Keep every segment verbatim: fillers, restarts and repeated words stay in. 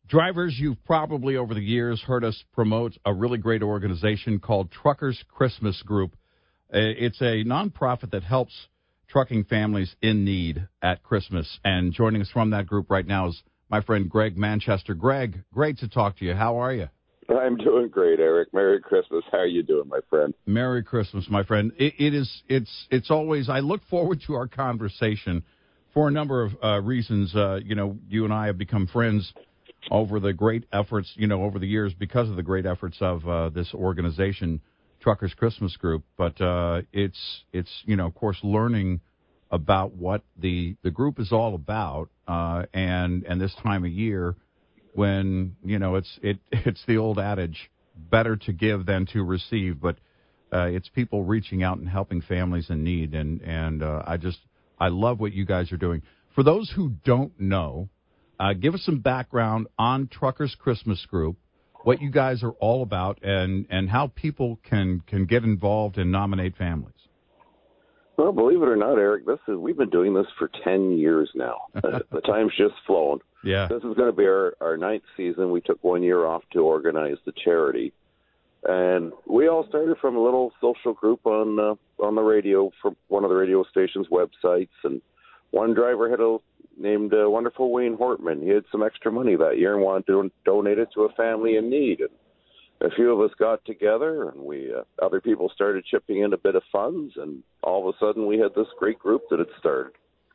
Drivers, you've probably over the years heard us promote a really great organization called Truckers Christmas Group. It's a nonprofit that helps trucking families in need at Christmas. And joining us from that group right now is my friend Greg Manchester. Greg, great to talk to you. How are you? I'm doing great, Eric. Merry Christmas. How are you doing, my friend? Merry Christmas, my friend. It, it is. It's. It's always. I look forward to our conversation for a number of uh, reasons. Uh, you know, you and I have become friends over the great efforts, you know, over the years because of the great efforts of uh, this organization, Truckers Christmas Group. But uh, it's, it's you know, of course, learning about what the, the group is all about, uh, and and this time of year when, you know, it's it it's the old adage, better to give than to receive. But uh, it's people reaching out and helping families in need, and and uh, I just I love what you guys are doing. For those who don't know, Uh, give us some background on Truckers Christmas Group, what you guys are all about, and, and how people can, can get involved and nominate families. Well, believe it or not, Eric, this is we've been doing this for ten years now. Uh, the time's just flown. Yeah. This is going to be our, our ninth season. We took one year off to organize the charity. And we all started from a little social group on uh, on the radio, from one of the radio station's websites. And one driver had a named uh, wonderful Wayne Hortman. He had some extra money that year and wanted to donate it to a family in need. And a few of us got together, and we uh, other people started chipping in a bit of funds, and all of a sudden we had this great group that had started.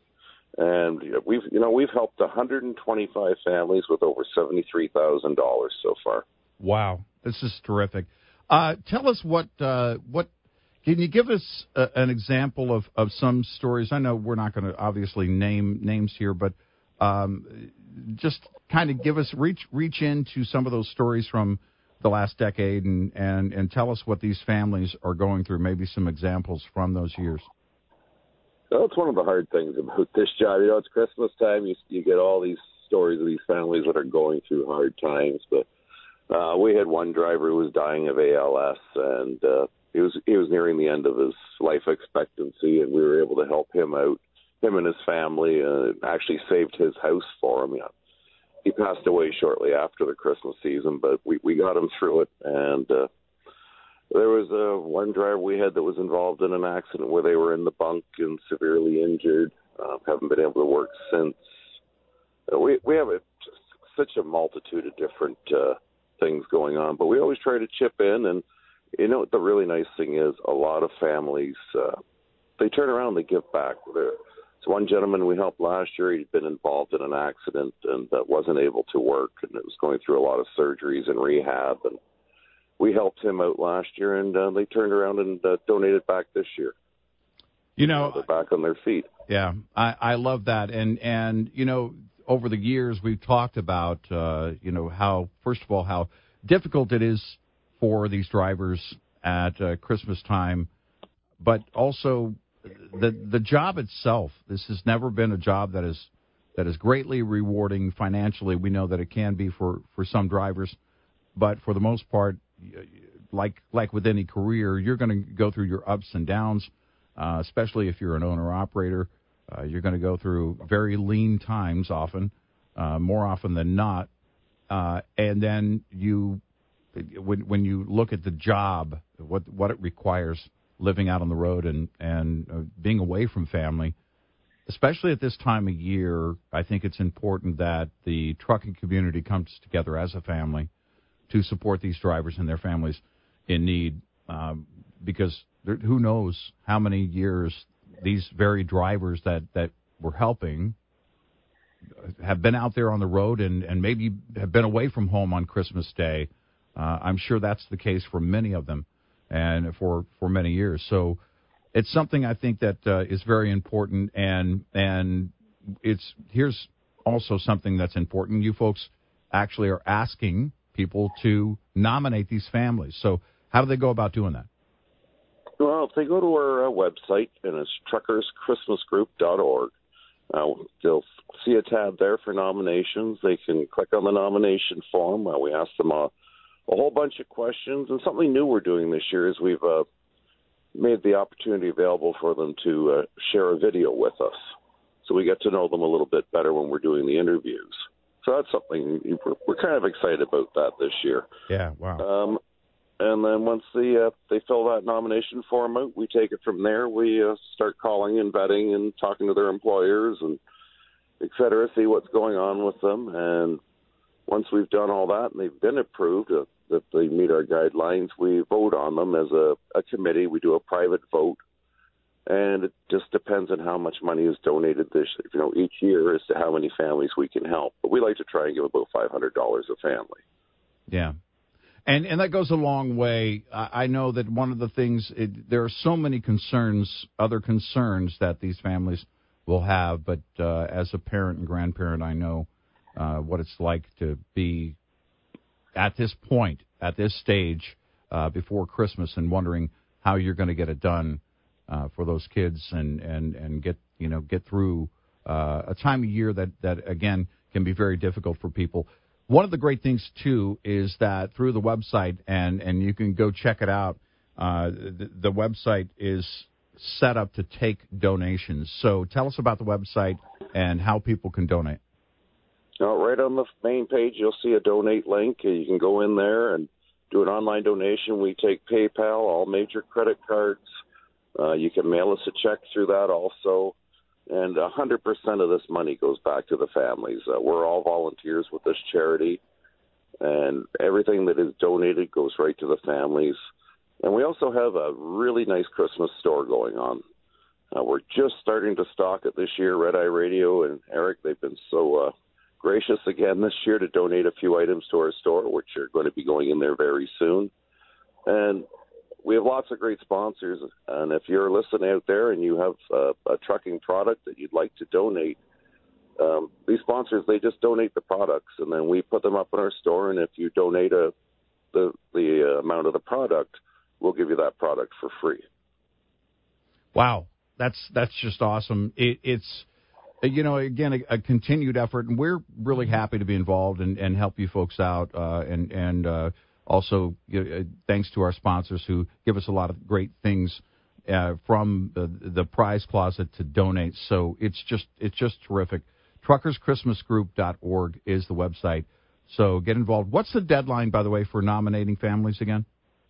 And we've you know we've helped one hundred twenty-five families with over seventy-three thousand dollars so far. Wow, this is terrific. Uh, tell us what uh, what. Can you give us a, an example of, of some stories? I know we're not going to obviously name names here, but um, just kind of give us reach reach into some of those stories from the last decade, and, and, and tell us what these families are going through. Maybe some examples from those years. Well, it's one of the hard things about this job. You know, it's Christmas time. You you get all these stories of these families that are going through hard times. But uh, we had one driver who was dying of A L S, and uh, He was he was nearing the end of his life expectancy, and we were able to help him out, him and his family. Uh, actually saved his house for him. Yeah. He passed away shortly after the Christmas season, but we, we got him through it. And uh, there was uh, one driver we had that was involved in an accident where they were in the bunk and severely injured. Uh, haven't been able to work since. Uh, we we have a, just such a multitude of different uh, things going on, but we always try to chip in. And you know, the really nice thing is a lot of families, uh, they turn around, they give back. There's one gentleman we helped last year. He'd been involved in an accident and uh, wasn't able to work, and it was going through a lot of surgeries and rehab. And we helped him out last year, and uh, they turned around and uh, donated back this year. You know, uh, they're back on their feet. Yeah, I, I love that. And, and, you know, over the years we've talked about, uh, you know, how, first of all, how difficult it is for these drivers at uh, Christmas time, but also the the job itself. This has never been a job that is that is greatly rewarding financially. We know that it can be for, for some drivers, but for the most part, like like with any career, you're going to go through your ups and downs, uh, especially if you're an owner-operator. Uh, you're going to go through very lean times often, uh, more often than not, uh, and then you When when you look at the job, what what it requires, living out on the road and and uh, being away from family, especially at this time of year, I think it's important that the trucking community comes together as a family to support these drivers and their families in need, um, because there, who knows how many years these very drivers that, that we're helping have been out there on the road and, and maybe have been away from home on Christmas Day. Uh, I'm sure that's the case for many of them and for, for many years. So it's something I think that uh, is very important, and and it's here's also something that's important. You folks actually are asking people to nominate these families. So how do they go about doing that? Well, if they go to our uh, website, and it's truckers christmas group dot org, uh, they'll see a tab there for nominations. They can click on the nomination form. Uh, we ask them a, a whole bunch of questions, and something new we're doing this year is we've uh, made the opportunity available for them to uh, share a video with us. So we get to know them a little bit better when we're doing the interviews. So that's something we're, we're kind of excited about that this year. Yeah, wow. Um, and then once the, uh, they fill that nomination form out, we take it from there. We uh, start calling and vetting and talking to their employers and et cetera, see what's going on with them. And once we've done all that and they've been approved, uh, that they meet our guidelines, we vote on them as a, a committee. We do a private vote. And it just depends on how much money is donated this, you know, each year as to how many families we can help. But we like to try and give about five hundred dollars a family. Yeah. And and that goes a long way. I know that one of the things, it, there are so many concerns, other concerns that these families will have. But uh, as a parent and grandparent, I know uh, what it's like to be at this point, at this stage uh, before Christmas and wondering how you're going to get it done uh, for those kids and, and, and get, you know, get through uh, a time of year that, that, again, can be very difficult for people. One of the great things, too, is that through the website, and, and you can go check it out, uh, the, the website is set up to take donations. So tell us about the website and how people can donate. Uh, right on the main page, you'll see a donate link. You can go in there and do an online donation. We take PayPal, all major credit cards. Uh, you can mail us a check through that also. And one hundred percent of this money goes back to the families. Uh, we're all volunteers with this charity, and everything that is donated goes right to the families. And we also have a really nice Christmas store going on. Uh, we're just starting to stock it this year. Red Eye Radio and Eric, they've been so uh, gracious again this year to donate a few items to our store, which are going to be going in there very soon. And we have lots of great sponsors, and if you're listening out there and you have uh, a trucking product that you'd like to donate, um, these sponsors, they just donate the products, and then we put them up in our store, and if you donate a, the, the uh, amount of the product, we'll give you that product for free. Wow, that's that's just awesome. It, it's, you know, again, a, a continued effort, and we're really happy to be involved and, and help you folks out, uh, and, and uh also, uh, thanks to our sponsors who give us a lot of great things uh, from the, the prize closet to donate. So it's just it's just terrific. truckers christmas group dot org is the website. So get involved. What's the deadline, by the way, for nominating families again?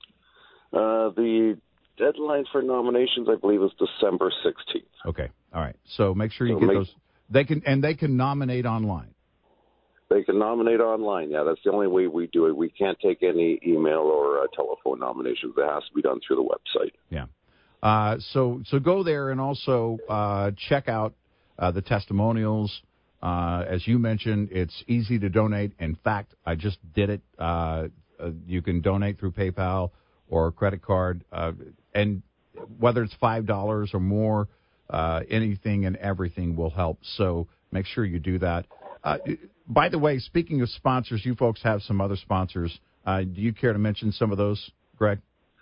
Uh, the deadline for nominations, I believe, is December sixteenth. Okay. All right. So make sure you so get make, those. They can and they can nominate online. They can nominate online. Yeah, that's the only way we do it. We can't take any email or uh, telephone nominations. It has to be done through the website. Yeah. Uh, so so go there and also uh, check out uh, the testimonials. Uh, as you mentioned, it's easy to donate. In fact, I just did it. Uh, uh, you can donate through PayPal or credit card, uh, and whether it's five dollars or more, uh, anything and everything will help. So make sure you do that. Uh, by the way, speaking of sponsors, you folks have some other sponsors. Uh, do you care to mention some of those, Greg?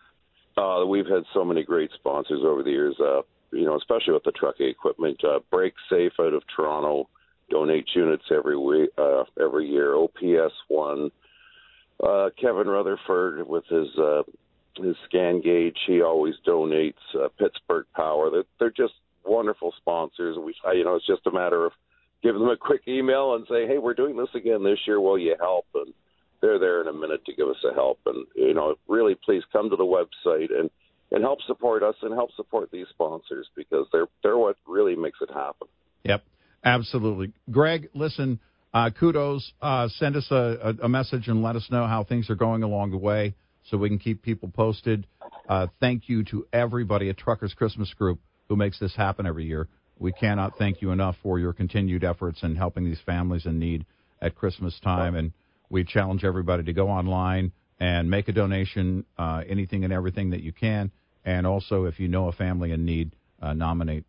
Uh, we've had so many great sponsors over the years, uh, you know, especially with the trucking equipment. Uh, Brake Safe out of Toronto donates units every week, uh, every year. O P S one. Uh, Kevin Rutherford with his uh, his scan gauge, he always donates. Uh, Pittsburgh Power. They're, they're just wonderful sponsors. We, you know, it's just a matter of give them a quick email and say, hey, we're doing this again this year. Will you help? And they're there in a minute to give us a help. And, you know, really, please come to the website and, and help support us and help support these sponsors because they're they're what really makes it happen. Yep, absolutely. Greg, listen, uh, kudos. Uh, send us a, a, a message and let us know how things are going along the way so we can keep people posted. Uh, thank you to everybody at Truckers Christmas Group who makes this happen every year. We cannot thank you enough for your continued efforts in helping these families in need at Christmas time. And we challenge everybody to go online and make a donation, uh, anything and everything that you can. And also, if you know a family in need, uh, nominate.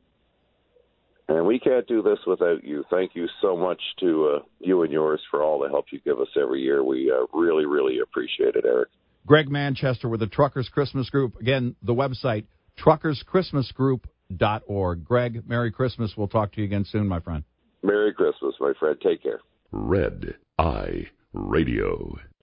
And we can't do this without you. Thank you so much to uh, you and yours for all the help you give us every year. We uh, really, really appreciate it, Eric. Greg Manchester with the Truckers Christmas Group. Again, the website, truckers christmas group dot org. Greg, Merry Christmas. We'll talk to you again soon, my friend. Merry Christmas, my friend. Take care. Red Eye Radio.